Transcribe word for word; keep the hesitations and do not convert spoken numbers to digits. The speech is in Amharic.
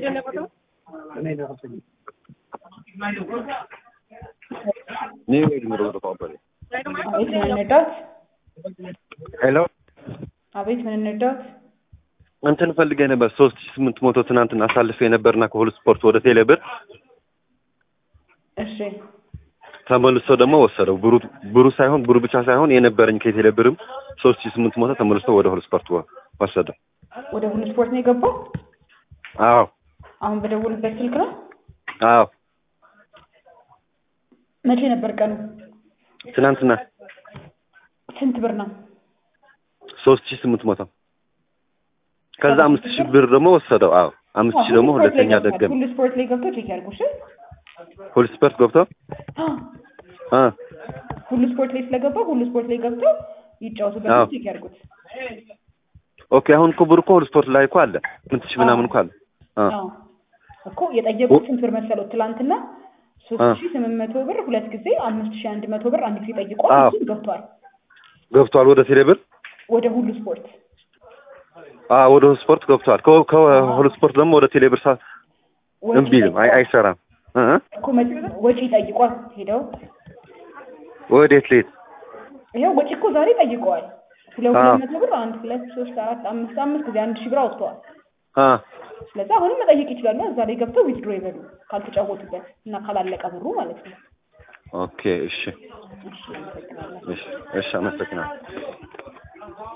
New numero de company. አቤት ምን እንርዳት? ሄሎ አቤት ምን እንርዳት? እንትን ፈልጌ ነበር ሶስት ሺህ ስምንት መቶ ትናንትና አሳልፌ ነበርና ከሁሉ ስፖርት ወደ ቴሌብር እሺ ተመልሶ ደግሞ ወሰደው ብሩ ብሩ ሳይሆን ብሩ ብቻ ሳይሆን የነበረኝ ከቴሌብርም ሶስት ሺህ ስምንት መቶ ተመልሶ ወደ ሁሉ ስፖርት ወሰደው። ወደ ሁሉ ስፖርት ነው የገባው? አዎ አሁን በደወልበት ስልክ ነው? አዎ መቼ ነበር ቀኑ? ትናንትና። ስንት ብር ነው? ሶስት ሺህ ስምንት መቶ ከዛ አምስት ሺህ ብር ደግሞ ወሰደው። አዎ አምስት ሺህ ደግሞ ሁለተኛ ደገም ሁሉ ስፖርት ላይ ገብቶ ቼክ ያድርጉ። እሺ ሁሉ ስፖርት ገብቶ አ ሁሉ ስፖርት ላይ ስለገባ ሁሉ ስፖርት ላይ ገብቶ ይጫወቱበት ቼክ ያድርጉት። ኦኬ አሁን እኮ ብር እኮ ሁሉ ስፖርት ላይ እኮ አለ ስምንት ሺህ ምናምን እኮ አለ። አዎ እኮ የጠየቁት ስንት ብር መሰለው? ትላንትና ሶስት ሺህ ስምንት መቶ ብር ሁለት ጊዜ አምስት ሺህ አንድ መቶ ብር አንድ ጊዜ ጠይቋል። እሱን ገብቷል ገብቷል ወደ ቴሌብር ወደ ሁሉ ስፖርት አዎ ወደ ሁሉ ስፖርት ገብቷል። ከሁሉ ስፖርት ደግሞ ወደ ቴሌብር ሳ እምቢ ነው አይ አይሰራም እ እኮ ወጪ ጠይቋል። ሄደው ወዴት ልሄድ? ይሄው ወጪ እኮ ዛሬ ጠይቀዋል። ሁለት መቶ ብር አንድ ሁለት ሶስት አራት አምስት አምስት ጊዜ አንድ ሺህ ብር አውጥተዋል። አ ስለዚህ አሁንም መጠየቅ ይችላሉ። እዛ ላይ ገብተው ዊዝድሮ ይበሉ ካልተጫወቱበት እና ካላለቀ ብሩ ማለት ነው። ኦኬ እሺ እሺ እሺ አመሰግናለሁ።